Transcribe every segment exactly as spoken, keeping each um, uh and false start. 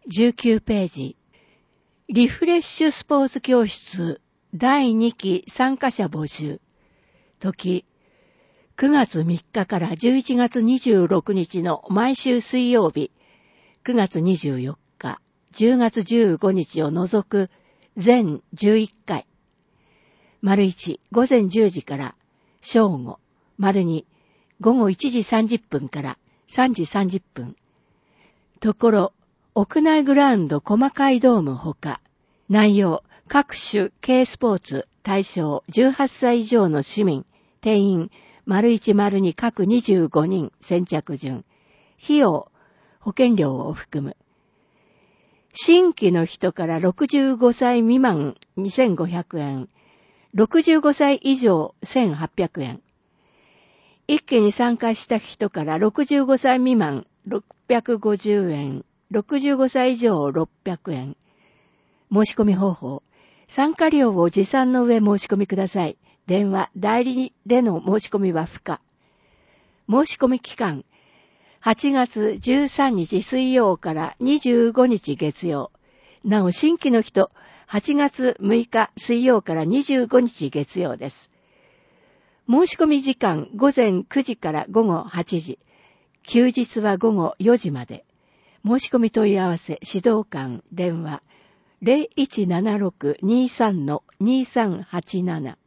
じゅうきゅうページ。リフレッシュスポーツ教室だいにき参加者募集。時、くがつみっかからじゅういちがつにじゅうろくにちの毎週水曜日、くがつにじゅうよっか、じゅうがつじゅうごにちを除く全じゅういっかい。丸いち、午前じゅうじから正午、丸に、午後いちじさんじゅっぷんからさんじさんじゅっぷん。ところ、屋内グラウンド細かいドームほか、内容、各種軽スポーツ対象じゅうはっさい以上の市民、定員、丸いち丸に各にじゅうごにん先着順。費用、保険料を含む。新規の人からろくじゅうごさい未満にせんごひゃくえん、ろくじゅうごさい以上せんはっぴゃくえん。一期に参加した人からろくじゅうごさい未満ろっぴゃくごじゅうえん、ろくじゅうごさい以上ろっぴゃくえん。申し込み方法。参加料を持参の上申し込みください。電話、代理での申し込みは不可。申し込み期間。はちがつじゅうさんにち水曜からにじゅうごにち月曜。なお新規の人、はちがつむいか水曜からにじゅうごにち月曜です。申し込み時間、午前くじからごごはちじ。休日はごごよじまで。申し込み問い合わせ、指導官、電話、ゼロいちななろく にさん にさんはちなな。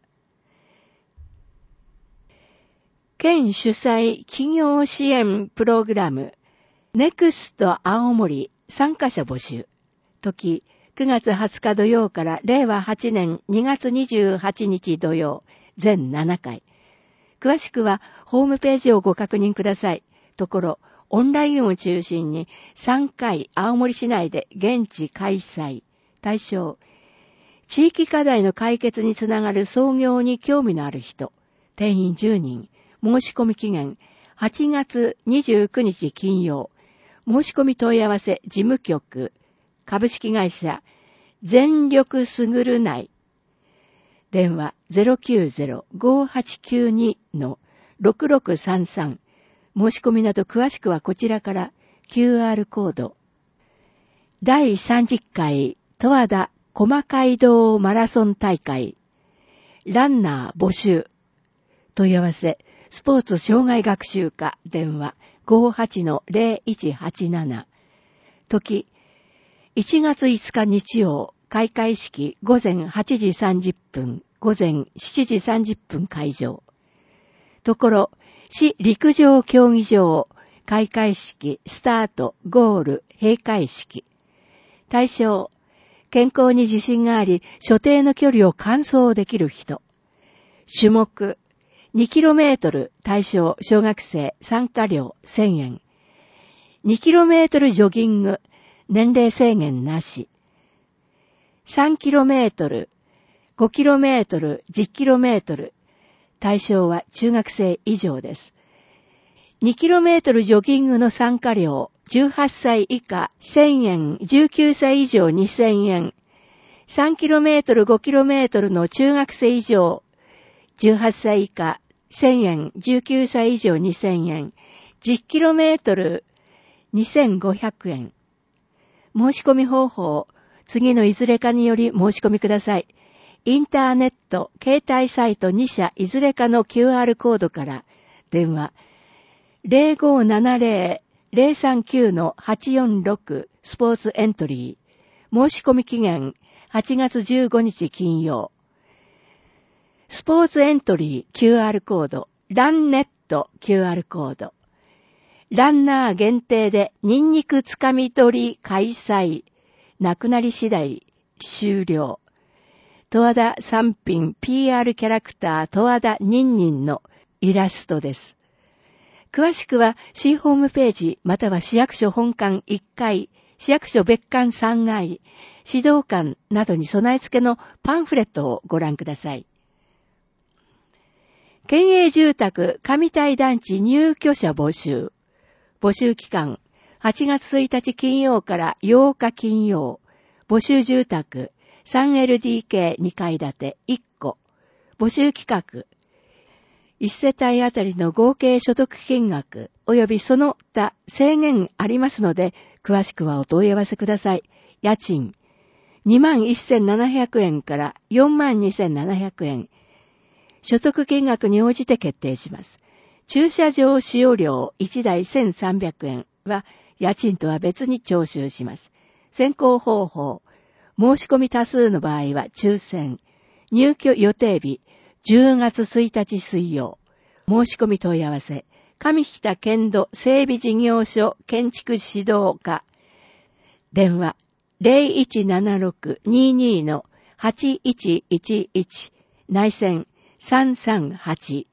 県主催企業支援プログラム、ネクスト青森参加者募集。時、くがつはつか土曜かられいわはちねんにがつにじゅうはちにち土曜、全ななかい。詳しくはホームページをご確認ください。ところ、オンラインを中心にさんかい青森市内で現地開催。対象、地域課題の解決につながる創業に興味のある人。定員じゅうにん。申し込み期限、はちがつにじゅうくにち金曜。申し込み問い合わせ、事務局、株式会社、全力すぐる内。電話 ゼロきゅうゼロ ごはちきゅうに ろくろくさんさん。申し込みなど詳しくはこちらから キューアール コード。だいさんじゅっかい十和田細街道マラソン大会。ランナー募集。問い合わせ、スポーツ障害学習課電話 ごーはちのゼロいちはちなな。時、いちがついつか日曜、開会式午前はちじさんじゅっぷん、午前しちじさんじゅっぷん会場。ところ、市陸上競技場、開会式、スタート、ゴール、閉会式。対象、健康に自信があり、所定の距離を完走できる人。種目、にキロメートル、対象、小学生、参加料、せんえん。にキロメートルジョギング、年齢制限なし。さんキロメートル、ごキロメートル、じゅっキロメートル。対象は中学生以上です。にキロメートルジョギングの参加料、じゅうはっさい以下せんえん、じゅうきゅうさい以上にせんえん。さんキロメートル、ごキロメートルの中学生以上、じゅうはっさい以下せんえん、じゅうきゅうさい以上にせんえん。じゅっキロメートルにせんごひゃくえん。申し込み方法、次のいずれかにより申し込みください。インターネット、携帯サイトにしゃいずれかの キューアール コードから電話ゼロごーななゼロ ゼロさんきゅうのはちよんろくスポーツエントリー。申し込み期限はちがつじゅうごにち金曜。スポーツエントリー キューアール コード、ランネット キューアール コード。ランナー限定でニンニクつかみ取り開催。なくなり次第終了。十和田産品 ピーアール キャラクター十和田ニンニンのイラストです。詳しくは市ホームページまたは市役所本館いっかい、市役所別館さんがい、指導館などに備え付けのパンフレットをご覧ください。県営住宅上台団地入居者募集。募集期間はちがつついたち金曜からようか金曜。募集住宅 スリーエルディーケーにかい建ていっこ。募集企画。いち世帯あたりの合計所得金額及びその他制限ありますので、 詳しくはお問い合わせください。家賃にまんせんななひゃくえんからよんまんにせんななひゃくえん。所得金額に応じて決定します。駐車場使用料いちだいせんさんびゃくえんは家賃とは別に徴収します。選考方法。申し込み多数の場合は抽選。入居予定日じゅうがつついたち水曜。申し込み問い合わせ。上北県土整備事業所建築指導課。電話 ゼロいちななろくにーにーのはちいちいちいち 内線さんさんはち。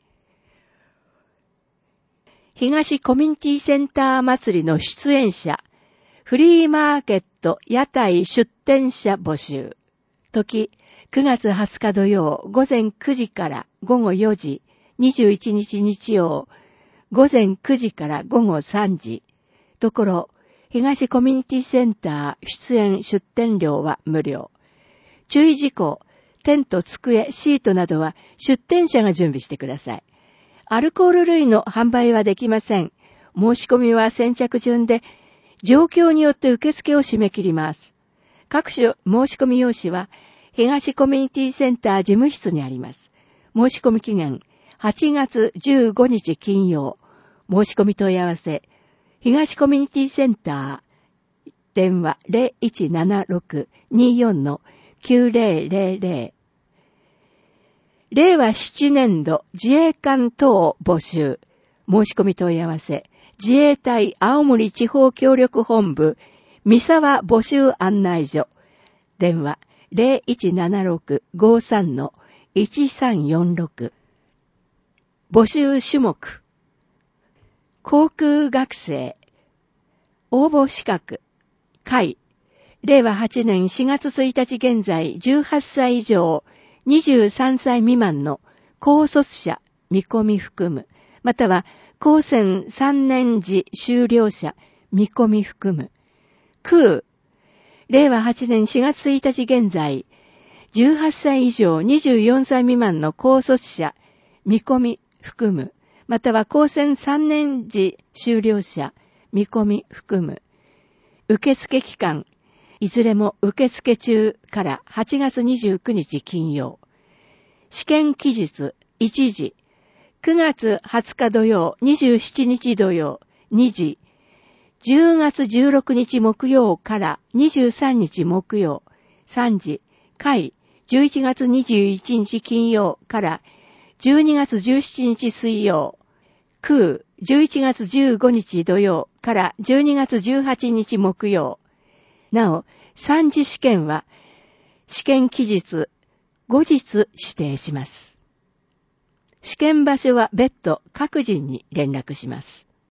東コミュニティセンター祭りの出演者。フリーマーケット屋台出店者募集。時、くがつはつか土曜午前くじから午後よじ、にじゅういちにち日曜午前くじから午後さんじ。ところ、東コミュニティセンター出演出店料は無料。注意事項、テント、机、シートなどは出店者が準備してください。アルコール類の販売はできません。申し込みは先着順で、状況によって受付を締め切ります。各種申し込み用紙は、東コミュニティセンター事務室にあります。申し込み期限、はちがつじゅうごにち金曜。申し込み問い合わせ、東コミュニティセンター、電話 ゼロいちななろくにーよんのきゅうぜろぜろぜろ。れいわななねん度自衛官等募集。申し込み問い合わせ、自衛隊青森地方協力本部、三沢募集案内所。電話 ゼロいちななろくごーさんのいちさんよんろく。募集種目。航空学生。応募資格。会。れいわはちねんしがつついたち現在じゅうはっさい以上、にじゅうさんさい未満の高卒者、見込み含む、または高専さんねん時修了者、見込み含む。空。れいわはちねんしがつついたち現在、じゅうはっさい以上にじゅうよんさい未満の高卒者、見込み含む、または高専さんねん時修了者、見込み含む。受付期間、いずれも受付中からはちがつにじゅうくにち金曜。試験期日いちじ、くがつはつか土曜、にじゅうしちにち土曜にじ、じゅうがつじゅうろくにち木曜からにじゅうさんにち木曜さんじ、会じゅういちがつにじゅういちにち金曜からじゅうにがつじゅうしちにち水曜、空じゅういちがつじゅうごにち土曜からじゅうにがつじゅうはちにち木曜。なお、三次試験は試験期日後日指定します。試験場所は別途各人に連絡します。